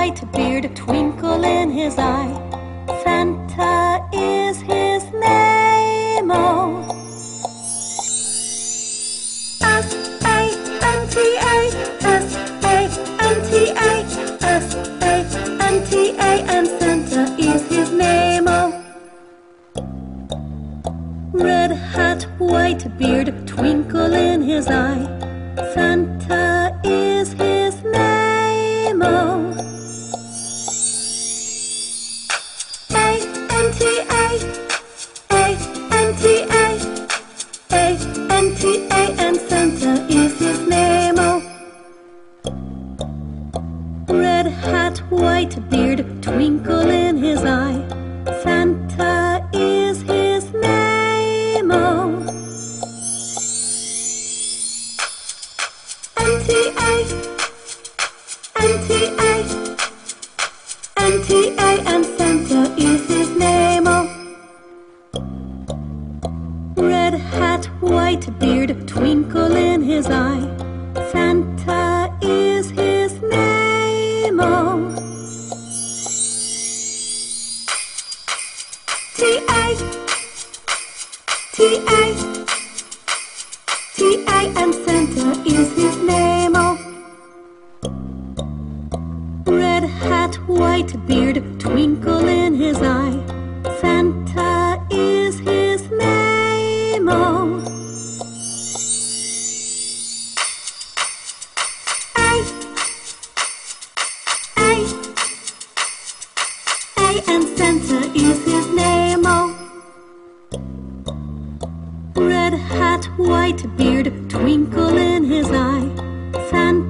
white beard, a twinkle in his eye. Santa is his name, oh. S-A-N-T-A, S-A-N-T-A, S-A-N-T-A, and Santa is his name, oh. Red hat, white beard, twinkle in his eye. Santa is his name, oh. A-N-T-A, A-N-T-A, A-N-T-A, and Santa is his name, oh. Red hat, white beard, twinkle in his eye. Santa is his name, oh. N-T-A, N-T-A, N-T-A, and Santa is his name, oh. Red hat, white beard, twinkle in his eye. Santa is his name, oh. T-A, T-A, T-A, and Santa is his name, oh. Red hat, white beard, twinkle in his eye. Santa is his name, oh. A, and Santa is his name, oh. Red hat, white beard, twinkle in his eye. Santa